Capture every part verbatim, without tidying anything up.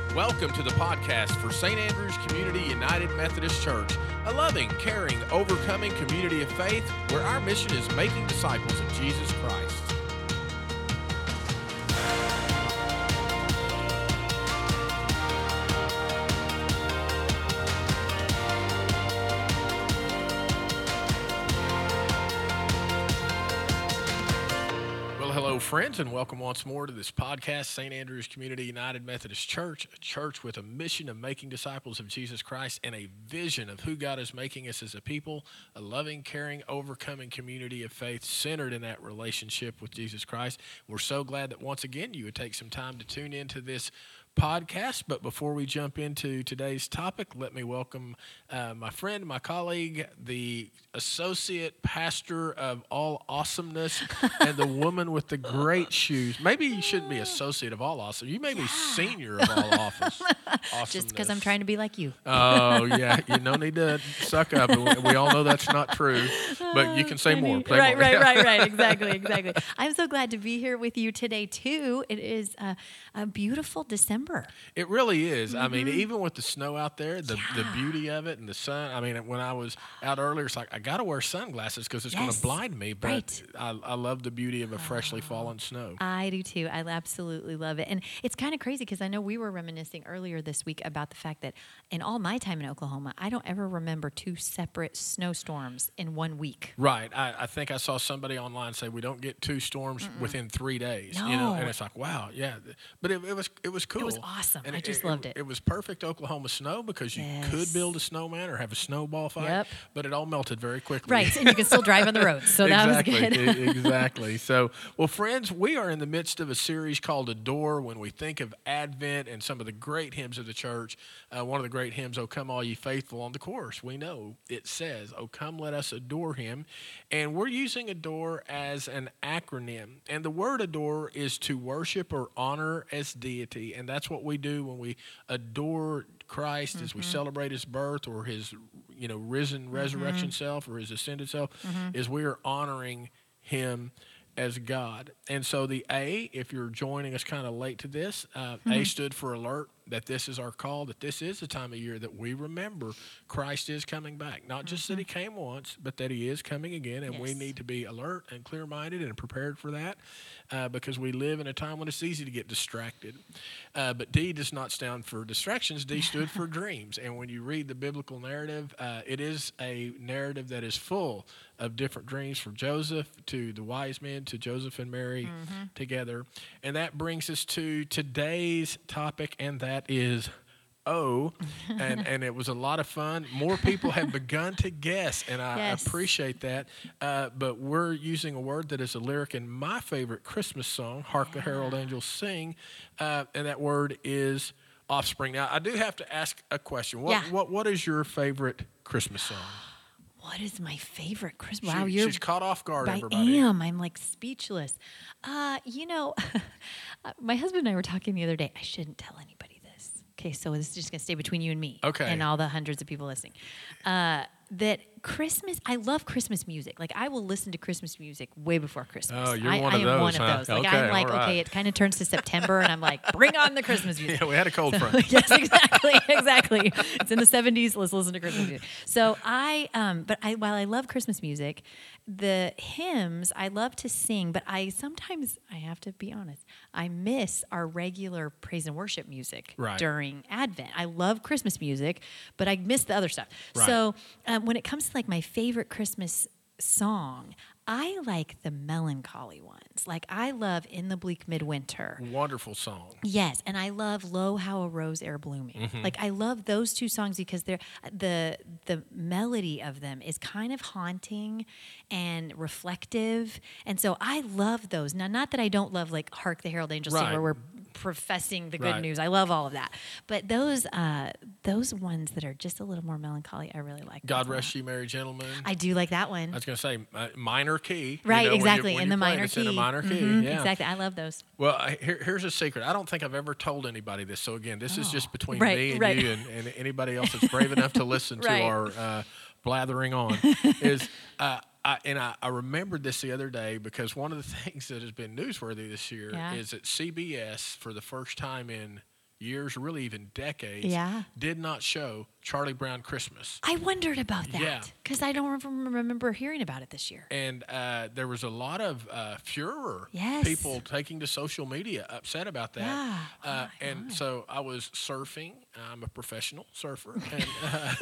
Welcome to the podcast for Saint Andrew's Community United Methodist Church, a loving, caring, overcoming community of faith where our mission is making disciples of Jesus Christ. Friends, and welcome once more to this podcast, Saint Andrew's Community United Methodist Church, a church with a mission of making disciples of Jesus Christ and a vision of who God is making us as a people, a loving, caring, overcoming community of faith centered in that relationship with Jesus Christ. We're so glad that once again you would take some time to tune into this podcast. But before we jump into today's topic, let me welcome uh, my friend, my colleague, the associate pastor of all awesomeness and the woman with the great shoes. Maybe you shouldn't be associate of all awesome. You may be senior of all office. Just because I'm trying to be like you. Oh, yeah. You no need to suck up. We all know that's not true, but you can say more. Play right, more. right, right, right. Exactly, exactly. I'm so glad to be here with you today, too. It is a, a beautiful December. It really is. Mm-hmm. I mean, even with the snow out there, the, yeah. the beauty of it and the sun. I mean, when I was out earlier, it's like, I got to wear sunglasses because it's yes. going to blind me. But right. I, I love the beauty of a freshly fallen snow. I do too. I absolutely love it. And it's kind of crazy because I know we were reminiscing earlier this week about the fact that in all my time in Oklahoma, I don't ever remember two separate snowstorms in one week. Right. I, I think I saw somebody online say we don't get two storms Mm-mm. within three days. No. You know, and it's like, wow, yeah. But it, it was it was cool. It was awesome. And I it, just it, loved it. It was perfect Oklahoma snow because you yes. could build a snowman or have a snowball fight, yep. but it all melted very quickly. Right, and you can still drive on the roads, so exactly. that was good. Exactly. So, well, friends, we are in the midst of a series called Adore. When we think of Advent and some of the great hymns of the church, uh, one of the great hymns, "O Come All Ye Faithful," on the chorus, we know it says, "O come, let us adore him." And we're using adore as an acronym. And the word adore is to worship or honor as deity. And that's what we do when we adore Christ, mm-hmm. as we celebrate his birth or his, you know, risen mm-hmm. resurrection self or his ascended self, mm-hmm. is we are honoring him as God. And so the A, if you're joining us kind of late to this, uh, mm-hmm. A stood for alert, that this is our call, that this is the time of year that we remember Christ is coming back. Not just mm-hmm. that he came once, but that he is coming again, and yes. we need to be alert and clear-minded and prepared for that uh, because we live in a time when it's easy to get distracted. Uh, but D does not stand for distractions. D stood for dreams. And when you read the biblical narrative, uh, it is a narrative that is full of different dreams from Joseph to the wise men to Joseph and Mary mm-hmm. together. And that brings us to today's topic, and that is O, and, and it was a lot of fun. More people have begun to guess, and I yes. appreciate that. Uh, but we're using a word that is a lyric in my favorite Christmas song, "Hark yeah. the Herald Angels Sing," uh, and that word is offspring. Now, I do have to ask a question. What yeah. what what is your favorite Christmas song? What is my favorite Christmas? Wow, she, you're she's caught off guard. I everybody. am. I'm like speechless. Uh, you know, my husband and I were talking the other day. I shouldn't tell anybody this. Okay, so this is just gonna stay between you and me. Okay. And all the hundreds of people listening. Uh, that Christmas, I love Christmas music. Like, I will listen to Christmas music way before Christmas. Oh, you're I, one I of am those, one huh? of those. Like, okay, I'm like, right. okay, it kind of turns to September, and I'm like, bring on the Christmas music. Yeah, we had a cold so, front. Yes, exactly, exactly. It's in the seventies. Let's listen to Christmas music. So I, um, but I, while I love Christmas music, the hymns I love to sing, but I sometimes, I have to be honest, I miss our regular praise and worship music right. during Advent. I love Christmas music, but I miss the other stuff. Right. So um, when it comes to like my favorite Christmas song, I like the melancholy ones. Like, I love "In the Bleak Midwinter." Wonderful song. Yes, and I love "Lo, How a Rose E'er Blooming." Mm-hmm. Like, I love those two songs because they're the the melody of them is kind of haunting and reflective, and so I love those. Now, not that I don't love like "Hark the Herald Angels Sing," right. where we're professing the good right. news. I love all of that, but those uh, those ones that are just a little more melancholy, I really like. "God Rest Ye Merry Gentlemen." I do like that one. I was going to say uh, minor key. Right, you know, exactly, when you, when in the play it, minor it's key. in a minor key, mm-hmm, yeah. Exactly, I love those. Well, I, here, here's a secret. I don't think I've ever told anybody this. So again, this oh. is just between right, me and right. you and, and anybody else that's brave enough to listen right. to our uh, blathering on. is uh, I, and I, I remembered this the other day because one of the things that has been newsworthy this year yeah. is that C B S, for the first time in years, really even decades, Yeah. did not show Charlie Brown Christmas. I wondered about Yeah. that because I don't rem- remember hearing about it this year. And uh, there was a lot of uh, furor, Yes. people taking to social media upset about that. Yeah. Uh, Why? and Why? so I was surfing. I'm a professional surfer. And, uh,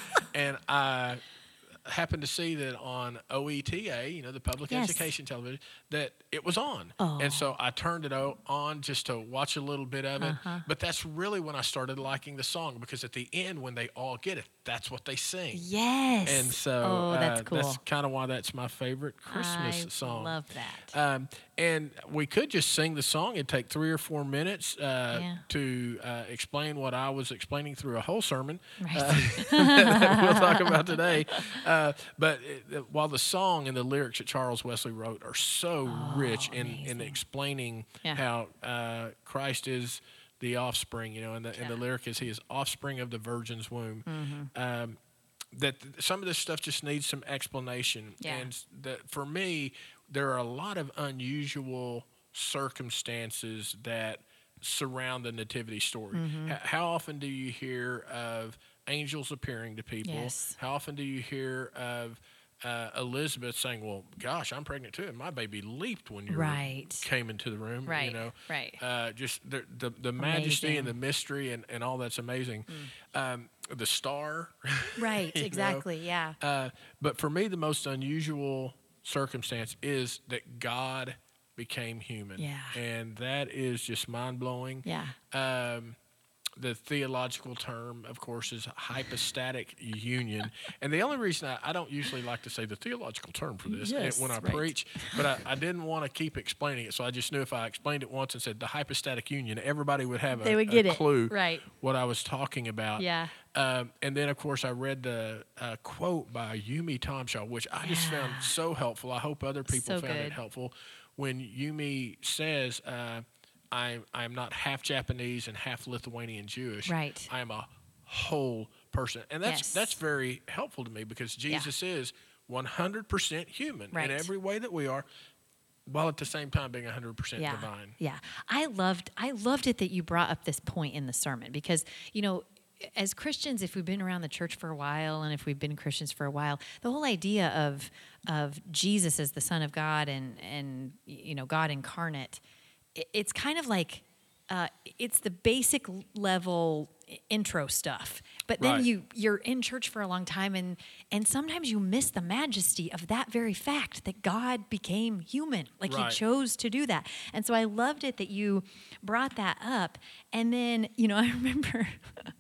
and I happened to see that on O E T A, you know, the public Yes. education television, that it was on. Oh. And so I turned it o- on just to watch a little bit of it. Uh-huh. But that's really when I started liking the song, because at the end, when they all get it, that's what they sing. Yes. And so oh, that's uh, cool. that's kind of why that's my favorite Christmas I song. love that. Um, and we could just sing the song. It'd take three or four minutes uh, Yeah. to uh, explain what I was explaining through a whole sermon Right. uh, that we'll talk about today. Uh, but it, while the song and the lyrics that Charles Wesley wrote are so rich in, in Oh, amazing. explaining Yeah. how uh, Christ is the offspring, you know, and the, and the Yeah. Mm-hmm. lyric is he is offspring of the virgin's womb. Um, that th- some of this stuff just needs some explanation. Yeah. And s- that for me, there are a lot of unusual circumstances that surround the nativity story. Mm-hmm. H- how often do you hear of angels appearing to people? Yes. How often do you hear of uh, Elizabeth saying, "Well, gosh, I'm pregnant too, and my baby leaped when you Right. came into the room." Right, You know, right. Uh, just the the, the majesty and Amazing. the mystery and, and all that's amazing. Um, the star, Right. you know? Exactly. Yeah. Uh, but for me, the most unusual circumstance is that God became human. Yeah. And that is just mind blowing. Yeah. Um, the theological term, of course, is hypostatic union. And the only reason I, I don't usually like to say the theological term for this Yes, when I right. preach, but I, I didn't want to keep explaining it. So I just knew if I explained it once and said the hypostatic union, everybody would have a, They would a get it. clue Right. what I was talking about. Yeah. Um, and then, of course, I read the uh, quote by Yumi Tomshaw, which I just found Yeah. so helpful. I hope other people So found it good. helpful. When Yumi says, uh, I, I am not half Japanese and half Lithuanian Jewish. Right. I am a whole person. And that's Yes. that's very helpful to me, because Jesus is one hundred percent human Right. in every way that we are, while at the same time being one hundred percent Yeah. divine. Yeah. I loved I loved it that you brought up this point in the sermon because, you know, as Christians, if we've been around the church for a while and if we've been Christians for a while, the whole idea of of Jesus as the Son of God and and you know, God incarnate, i- it's kind of like uh, it's the basic level intro stuff. But then Right. you you're in church for a long time and and sometimes you miss the majesty of that very fact that God became human. Like Right. he chose to do that. And so I loved it that you brought that up. And then, you know, I remember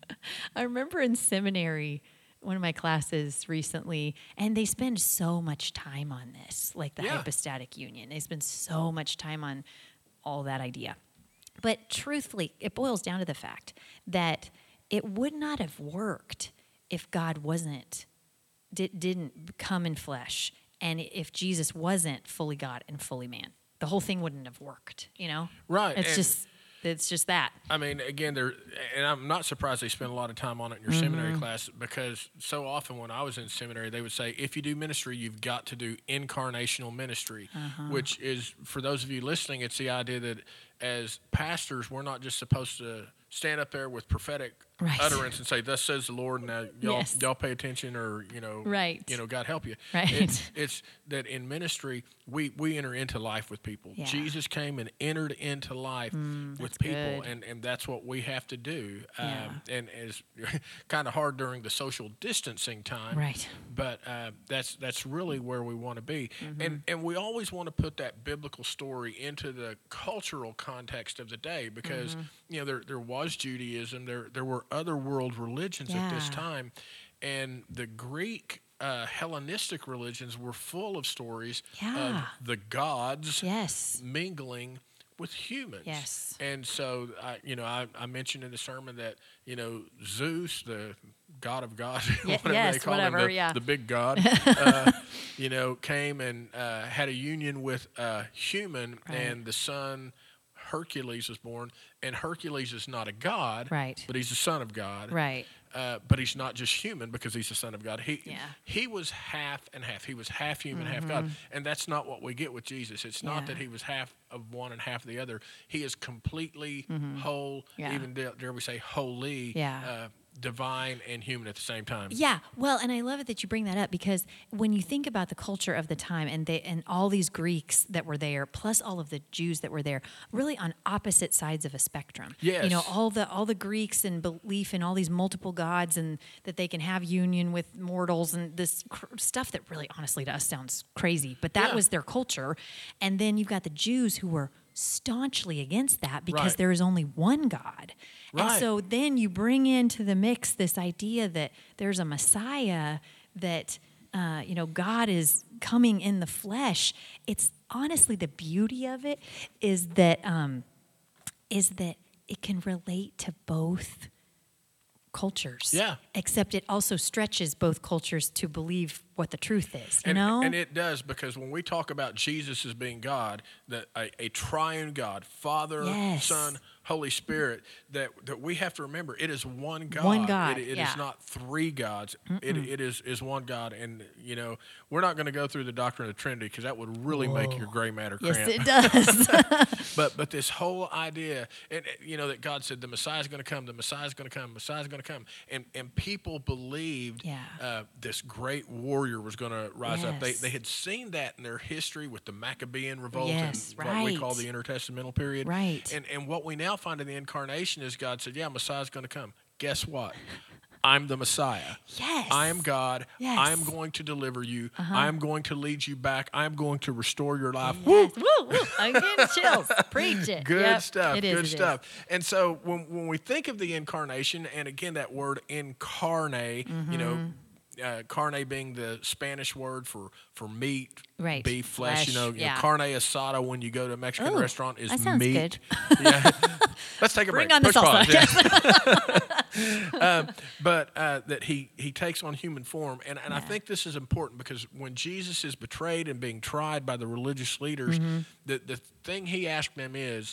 I remember in seminary one of my classes recently, and they spend so much time on this, like the Yeah. hypostatic union. They spend so much time on all that idea. But truthfully, it boils down to the fact that it would not have worked if God wasn't, di- didn't come in flesh, and if Jesus wasn't fully God and fully man. The whole thing wouldn't have worked, you know? Right, It's and- just, it's just that. I mean, again, there, and I'm not surprised they spend a lot of time on it in your Mm-hmm. seminary class, because so often when I was in seminary, they would say, if you do ministry, you've got to do incarnational ministry, Uh-huh. which is, for those of you listening, it's the idea that as pastors, we're not just supposed to stand up there with prophetic Right. utterance and say, "Thus says the Lord," and now y'all Yes. y'all pay attention, or you know, Right. you know, God help you. Right. It's, it's that in ministry we we enter into life with people. Yeah. Jesus came and entered into life with that's people, good. and and that's what we have to do. Yeah. Um, and it's kind of hard during the social distancing time, Right. but uh, that's that's really where we want to be, Mm-hmm. and and we always want to put that biblical story into the cultural context of the day, because Mm-hmm. you know there there was Judaism, there there were other world religions at this Yeah. time, and the Greek uh, Hellenistic religions were full of stories Yeah. of the gods Yes. mingling with humans. Yes. And so, I, you know, I, I mentioned in the sermon that, you know, Zeus, the god of gods, Ye- whatever they yes, call whatever, him, the, yeah. the big god, uh, you know, came and uh, had a union with a human, Right. and the son Hercules was born. And Hercules is not a god, Right. but he's the son of God. Right. uh, but he's not just human because he's the Son of God. He Yeah. he was half and half. He was half human, mm-hmm. half God, and that's not what we get with Jesus. It's not Yeah. that he was half of one and half of the other. He is completely Mm-hmm. whole. Yeah. Even dare, dare we say holy? Yeah. Uh, divine and human at the same time. Yeah, well, and I love it that you bring that up because when you think about the culture of the time and they and all these Greeks that were there, plus all of the Jews that were there, really on opposite sides of a spectrum. Yes. You know, all the all the Greeks and belief in all these multiple gods and that they can have union with mortals and this cr- stuff that really, honestly, to us sounds crazy, but that Yeah. was their culture. And then you've got the Jews who were staunchly against that because Right. there is only one God. And Right. so then you bring into the mix this idea that there's a Messiah, that uh, you know God is coming in the flesh. It's honestly the beauty of it is that um, is that it can relate to both cultures. Yeah. Except it also stretches both cultures to believe what the truth is. You and, know. and it does, because when we talk about Jesus as being God, that a, a triune God, Father, Yes. Son, Holy Spirit, that, that we have to remember it is one God. One God, It, it yeah. is not three gods. It, it is, is one God. And, you know, we're not going to go through the doctrine of the Trinity because that would really make your gray matter Yes, cramp. it does. But but this whole idea, and uh, you know, that God said the Messiah is going to come, the Messiah is going to come, the Messiah is going to come, and and people believed Yeah. uh, this great warrior was going to rise up. They Yes. they had seen that in their history with the Maccabean revolt Yes, and what we right. call the intertestamental period. Right. And and what we now find in the incarnation is God said, yeah, Messiah is going to come. Guess what? I'm the Messiah. Yes. I am God. Yes. I am going to deliver you. Uh-huh. I am going to lead you back. I am going to restore your life. Yes. Woo, woo. I'm getting chills. Preach it. Good Yep. stuff. It is, good it is. stuff. And so when when we think of the incarnation, and again that word incarne, Mm-hmm. you know, uh, carne being the Spanish word for for meat, Right. beef, flesh. Flesh, You know, you yeah. know, carne asada when you go to a Mexican Ooh, restaurant is that sounds meat. good. Yeah. Let's take a Bring break. on the Push salsa. pause. Yeah. um, but uh, that he he takes on human form, and and I think this is important because when Jesus is betrayed and being tried by the religious leaders, Mm-hmm. the the thing he asked them is,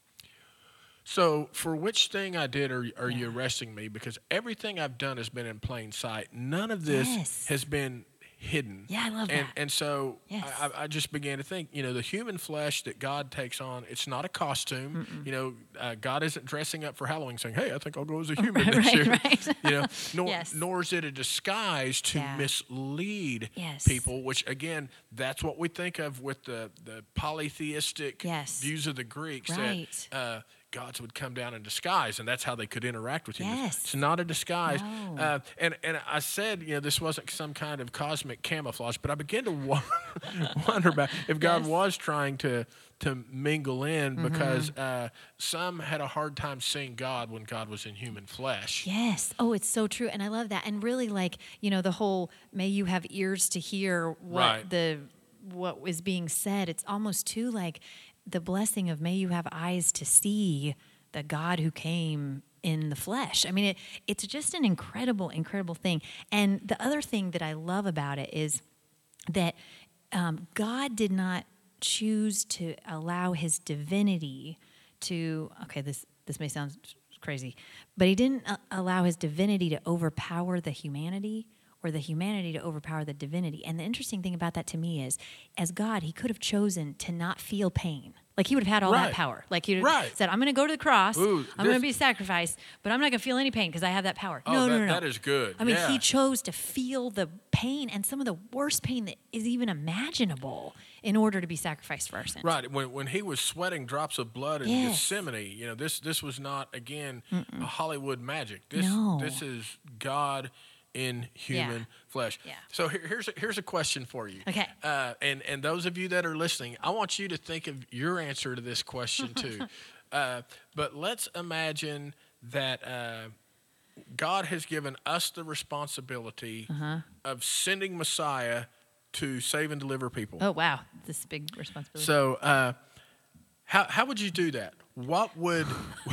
so for which thing I did are, are you arresting me? Because everything I've done has been in plain sight. None of this Yes. has been hidden. Yeah, I love and, that. And so Yes. I, I just began to think, you know, the human flesh that God takes on, it's not a costume. Mm-mm. You know, uh, God isn't dressing up for Halloween saying, hey, I think I'll go as a human this right, year. right. You know, nor, Yes. nor is it a disguise to Yeah. mislead Yes. people, which, again, that's what we think of with the, the polytheistic Yes. views of the Greeks. Right. That, uh, gods would come down in disguise, and that's how they could interact with humans. Yes. It's not a disguise. No. Uh, and, and I said, you know, this wasn't some kind of cosmic camouflage, but I began to wo- wonder about if God Yes. was trying to to mingle in, because uh, some had a hard time seeing God when God was in human flesh. Yes. Oh, it's so true. And I love that. And really, like, you know, the whole may you have ears to hear what Right. the what is being said. It's almost too like the blessing of may you have eyes to see the God who came in the flesh. I mean, it, it's just an incredible, incredible thing. And the other thing that I love about it is that um, God did not choose to allow his divinity to, okay, this, this may sound crazy, but he didn't uh, allow his divinity to overpower the humanity or the humanity to overpower the divinity. And the interesting thing about that to me is, as God, he could have chosen to not feel pain. Like he would have had all Right. that power. Like he would Right. have said, I'm going to go to the cross, Ooh, I'm going this- to be sacrificed, but I'm not going to feel any pain because I have that power. Oh, no, that, no, no, no. that is good. I mean, yeah. he chose to feel the pain and some of the worst pain that is even imaginable in order to be sacrificed for our sins. Right, when when he was sweating drops of blood in Yes. Gethsemane, you know, this this was not, again, a Hollywood magic. This No. this is God in human Yeah. flesh. Yeah. So here, here's a, here's a question for you. Okay. Uh, and and those of you that are listening, I want you to think of your answer to this question too. uh, but let's imagine that uh, God has given us the responsibility Uh-huh. of sending Messiah to save and deliver people. Oh, wow. This is a big responsibility. So, uh, how how would you do that? What would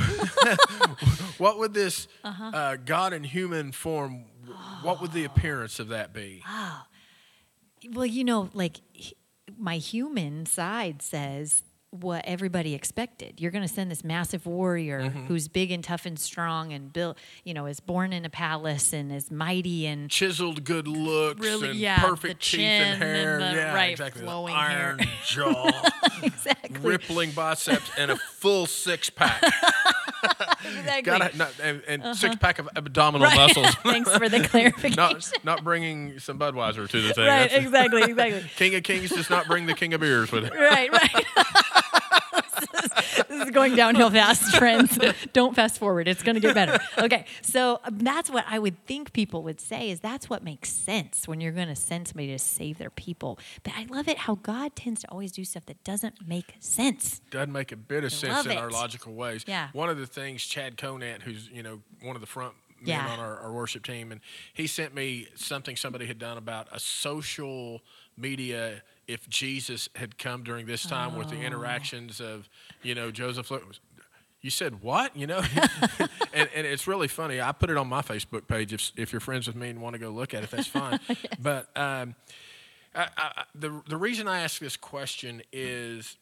what would this Uh-huh. uh, God in human form? What would the appearance of that be? Well, you know, like h- my human side says, what everybody expected. You're going to send this massive warrior Mm-hmm. who's big and tough and strong and built, you know, is born in a palace and is mighty and Chiseled good looks really, and yeah, perfect the teeth chin and hair. and the, yeah, right, exactly. The flowing iron hair. jaw, exactly. rippling biceps, and a full six pack. exactly. Gotta, not, and and six pack of abdominal muscles. Thanks for the clarification. not, not bringing some Budweiser to the thing. right, That's- exactly, exactly. King of Kings does not bring the King of Beers with it. Right, right. this, is, this is going downhill fast, friends. Don't fast forward. It's going to get better. Okay, so um, that's what I would think people would say is that's what makes sense when you're going to send somebody to save their people. But I love it how God tends to always do stuff that doesn't make sense. Doesn't make a bit of I sense love in it. our logical ways. Yeah. One of the things, Chad Conant, who's you know one of the front men Yeah. on our, our worship team, and he sent me something somebody had done about a social media. If Jesus had come during this time with the interactions of, you know, Joseph. You said what? You know, and, and it's really funny. I put it on my Facebook page. If if you're friends with me and want to go look at it, that's fine. yes. But um, I, I, the the reason I ask this question is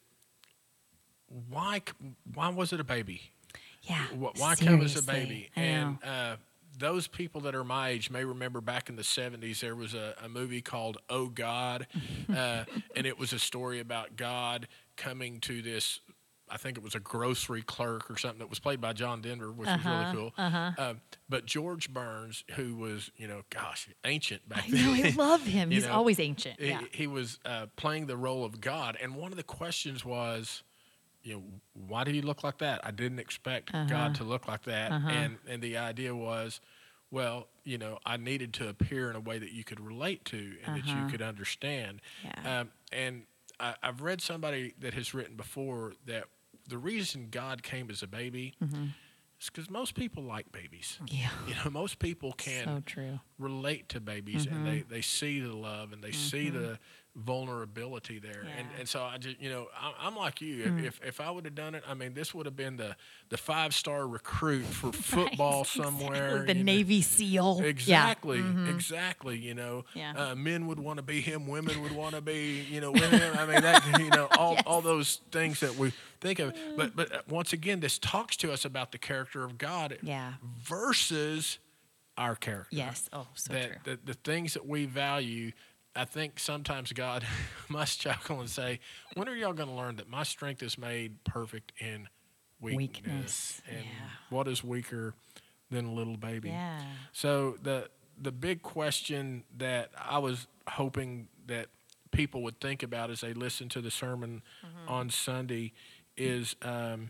why why was it a baby? Yeah. Wh- Why come as a seriously. baby? I And know. uh, those people that are my age may remember back in the seventies there was a, a movie called Oh God, uh, and it was a story about God coming to this. I think it was a grocery clerk or something that was played by John Denver, which was really cool. Uh-huh. Uh, but George Burns, who was, you know, gosh, ancient back I then. know. I love him. you He's know, always ancient. he, Yeah. he was uh, playing the role of God, and one of the questions was, you know, why do you look like that? I didn't expect Uh-huh. God to look like that, Uh-huh. and and the idea was, well, you know, I needed to appear in a way that you could relate to and that you Uh-huh. could understand. Yeah. Um, and I, I've read somebody that has written before that the reason God came as a baby Mm-hmm. is because most people like babies. Yeah. You know, most people can So true. relate to babies Mm-hmm. and they, they see the love and they see the vulnerability there. And Yeah. and so I just, you know, I, I'm like you. If, if if I would have done it, I mean, this would have been the, the five star recruit for football Right, somewhere. Exactly. The you know. Navy SEAL. Exactly, Yeah. Mhm. exactly. You know, Yeah. uh, men would want to be him, women would want to be, you know, with him. I mean, that, you know, all Yes. all those things that we think of. But but uh, once again, this talks to us about the character of God Yeah. versus our character. Yes. Oh, so that true. the, the things that we value. I think sometimes God must chuckle and say, "When are y'all going to learn that my strength is made perfect in weakness?" Weakness, And yeah. what is weaker than a little baby? Yeah. So the the big question that I was hoping that people would think about as they listen to the sermon Mm-hmm. on Sunday is um,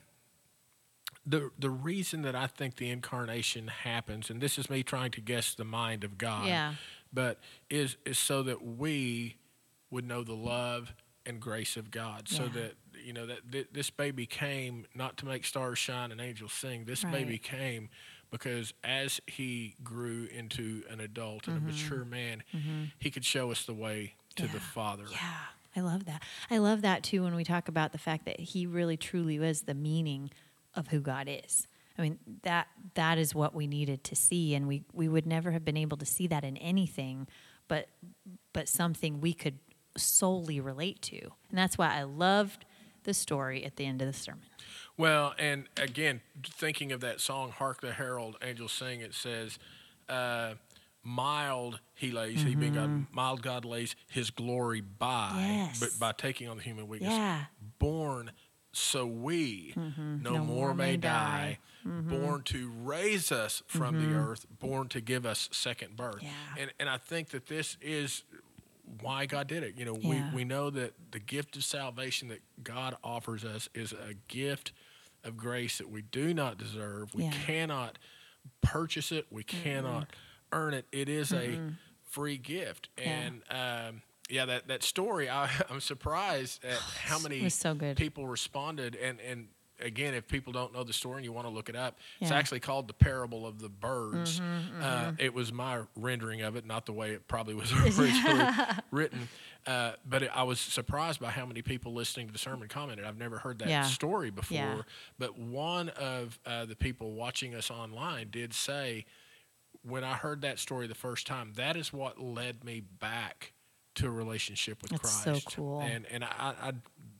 the the reason that I think the incarnation happens, and this is me trying to guess the mind of God. Yeah. But is is so that we would know the love and grace of God, so Yeah. that you know that th- this baby came not to make stars shine and angels sing. This Right. baby came because as he grew into an adult and Mm-hmm. a mature man, he could show us the way to the Yeah. Father. Yeah, I love that. I love that too when we talk about the fact that he really truly was the meaning of who God is. I mean, that that is what we needed to see, and we, we would never have been able to see that in anything but but something we could solely relate to. And that's why I loved the story at the end of the sermon. Well, and again, thinking of that song, Hark the Herald Angels Sing, it says, uh, mild he lays, he being God, mild God lays his glory by, Mm-hmm. Yes. but by taking on the human weakness. Yeah. Born so we no, more may die, born to raise us from the earth, born to give us second birth. Yeah. And and I think that this is why God did it. You know, Yeah. we, we know that the gift of salvation that God offers us is a gift of grace that we do not deserve. We Yeah. cannot purchase it. We cannot earn it. It is a free gift. Yeah. And um, yeah, that, that story, I, I'm surprised at how many was so good. people responded. And, and again, if people don't know the story and you want to look it up, it's Yeah. actually called The Parable of the Birds. Uh, it was my rendering of it, not the way it probably was originally written. Uh, but it, I was surprised by how many people listening to the sermon commented. I've never heard that Yeah. story before. Yeah. But one of uh, the people watching us online did say, when I heard that story the first time, that is what led me back to a relationship with That's so Christ. cool. And and I, I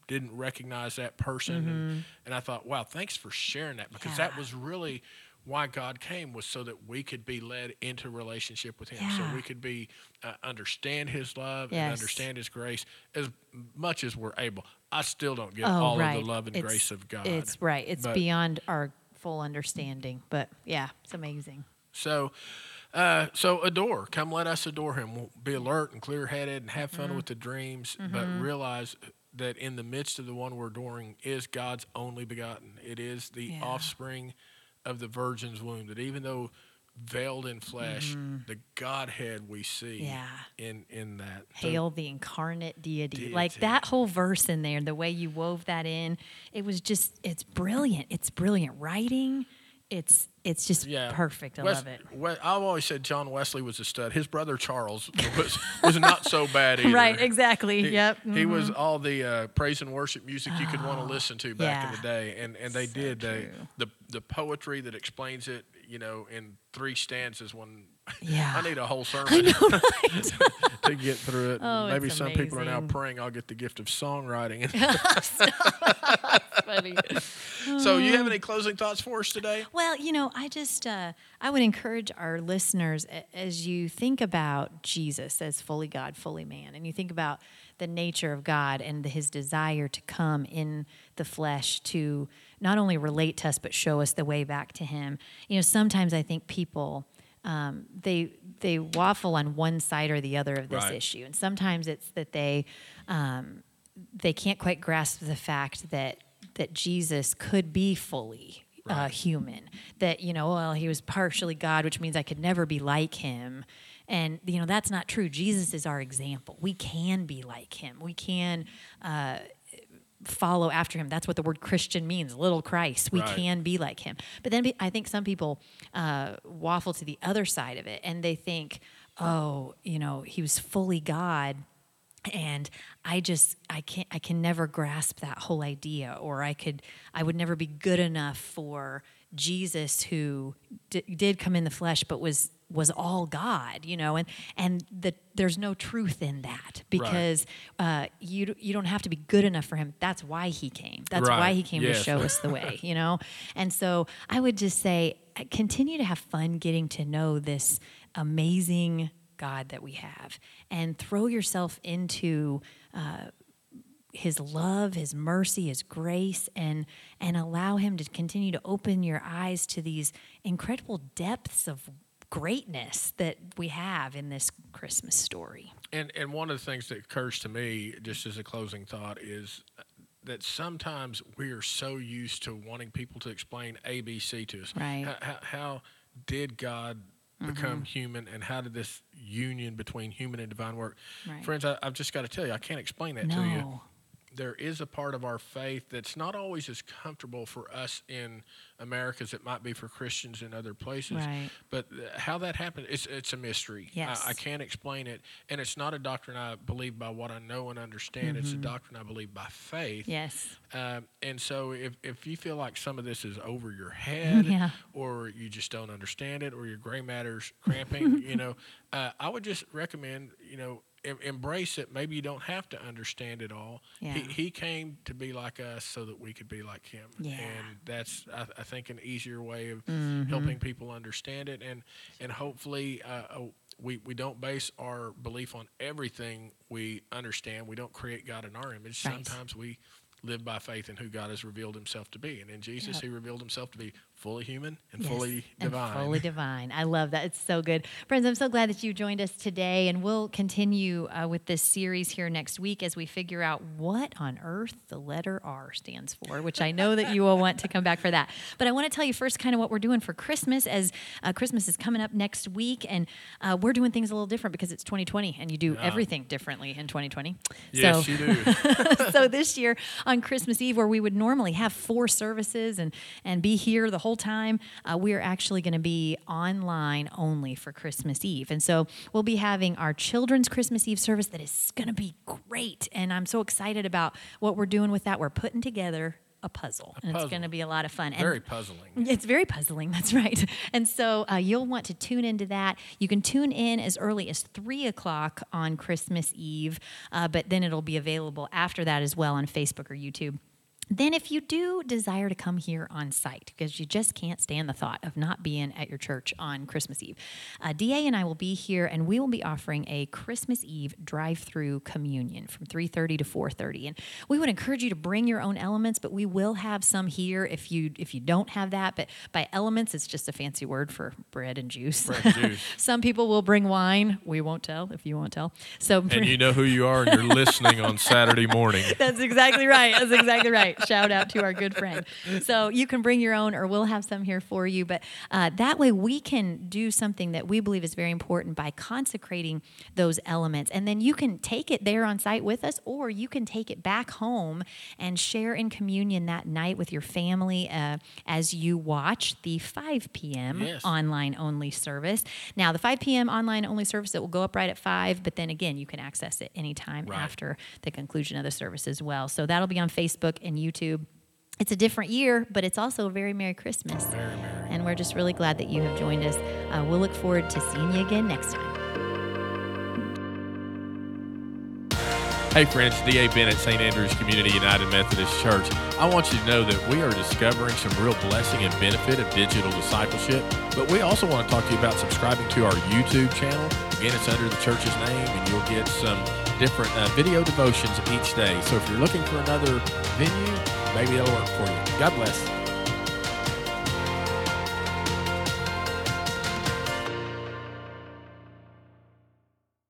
didn't recognize that person. Mm-hmm. And, and I thought, wow, thanks for sharing that, because Yeah. that was really why God came, was so that we could be led into relationship with him. Yeah. So we could be, uh, understand his love and Yes. understand his grace as much as we're able. I still don't get Oh, all right. of the love and It's- grace of God. It's right. It's But- beyond our full understanding. But yeah, it's amazing. So, uh, so adore. Come, let us adore him. We'll be alert and clear-headed and have fun Mm-hmm. with the dreams, but realize that in the midst of the one we're adoring is God's only begotten. It is the Yeah. offspring of the virgin's womb. That even though veiled in flesh, the Godhead we see Mm-hmm. Yeah. in in that. So- Hail the incarnate deity. Deity. Like that whole verse in there, the way you wove that in, it was just, it's brilliant. It's brilliant writing. It's it's just Yeah, perfect. I Wes- love it. We- I've always said John Wesley was a stud. His brother Charles was was not so bad either. Right, exactly. He, yep. he was mhm. all the uh, praise and worship music you could want to listen to back in yeah. the day, and and they So did. They, true. the the poetry that explains it, you know, in three stanzas. When Yeah. I need a whole sermon I know, right? to get through it. Oh, Maybe it's some people are now amazing. praying I'll get the gift of songwriting. Funny. So, you have any closing thoughts for us today? Well, you know, I just uh, I would encourage our listeners a- as you think about Jesus as fully God, fully man, and you think about the nature of God and the, his desire to come in the flesh to not only relate to us but show us the way back to Him. You know, sometimes I think people um, they they waffle on one side or the other of this Right. issue, and sometimes it's that they um, they can't quite grasp the fact that that Jesus could be fully uh, Right. human. That, you know, well, he was partially God, which means I could never be like him. And, you know, that's not true. Jesus is our example. We can be like him. We can uh, follow after him. That's what the word Christian means, little Christ. We Right. can be like him. But then I think some people uh, waffle to the other side of it, and they think, oh, you know, he was fully God, and I just I can't I can never grasp that whole idea, or I could I would never be good enough for Jesus, who d- did come in the flesh but was was all God, you know, and and the, there's no truth in that, because uh, you you don't have to be good enough for him. That's why he came. That's Right. why he came Yes. to show us the way, you know. And so I would just say, uh, continue to have fun getting to know this amazing God that we have, and throw yourself into uh, his love, his mercy, his grace, and and allow him to continue to open your eyes to these incredible depths of greatness that we have in this Christmas story. And and one of the things that occurs to me, just as a closing thought, is that sometimes we are so used to wanting people to explain A B C to us. Right. How, how, how did God become human, and how did this union between human and divine work? Right. Friends, I, I've just got to tell you, I can't explain that to you. No. There is a part of our faith that's not always as comfortable for us in America as it might be for Christians in other places. Right. But uh, how that happened, it's it's a mystery. Yes. I, I can't explain it, and it's not a doctrine I believe by what I know and understand. It's a doctrine I believe by faith. Yes. Um, and so if, if you feel like some of this is over your head, Yeah. or you just don't understand it, or your gray matter's cramping, you know, uh, I would just recommend, you know, em- embrace it. Maybe you don't have to understand it all. Yeah. He, he came to be like us so that we could be like him. Yeah. And that's, I, I think, an easier way of Mm-hmm. helping people understand it. And, and hopefully uh, uh, we, we don't base our belief on everything we understand. We don't create God in our image. Right. Sometimes we live by faith in who God has revealed himself to be. And in Jesus, Yep. he revealed himself to be fully human and Yes, fully and divine. fully divine. I love that. It's so good. Friends, I'm so glad that you joined us today, and we'll continue uh, with this series here next week as we figure out what on earth the letter R stands for, which I know that you will want to come back for that. But I want to tell you first kind of what we're doing for Christmas, as uh, Christmas is coming up next week, and uh, we're doing things a little different because it's twenty twenty, and you do everything differently in twenty twenty. Yes, so, you do. so this year on Christmas Eve, where we would normally have four services and, and be here the whole time, uh, we're actually going to be online only for Christmas Eve. And so we'll be having our children's Christmas Eve service that is going to be great. And I'm so excited about what we're doing with that. We're putting together a puzzle. A and puzzle. It's going to be a lot of fun. Very and puzzling. It's very puzzling. That's right. And so uh, you'll want to tune into that. You can tune in as early as three o'clock on Christmas Eve, uh, but then it'll be available after that as well on Facebook or YouTube. Then if you do desire to come here on site, because you just can't stand the thought of not being at your church on Christmas Eve, uh, D A and I will be here, and we will be offering a Christmas Eve drive-through communion from three thirty to four thirty. And we would encourage you to bring your own elements, but we will have some here if you if you don't have that. But by elements, it's just a fancy word for bread and juice. Bread and juice. Some people will bring wine. We won't tell if you won't tell. So And you know who you are, and you're listening on Saturday morning. That's exactly right. That's exactly right. Shout out to our good friend. So you can bring your own, or we'll have some here for you. But uh, that way we can do something that we believe is very important by consecrating those elements. And then you can take it there on site with us, or you can take it back home and share in communion that night with your family uh, as you watch the five p.m. Yes. online only service. Now, the five p.m. online only service, that will go up right at five, but then again, you can access it anytime Right. after the conclusion of the service as well. So that'll be on Facebook and YouTube. It's a different year, but it's also a very Merry Christmas. Very merry. And we're just really glad that you have joined us. Uh, we'll look forward to seeing you again next time. Hey friends, D A Bennett, Saint Andrew's Community United Methodist Church. I want you to know that we are discovering some real blessing and benefit of digital discipleship, but we also want to talk to you about subscribing to our YouTube channel. Again, it's under the church's name, and you'll get some different uh, video devotions each day. So if you're looking for another venue, maybe that'll work for you. God bless.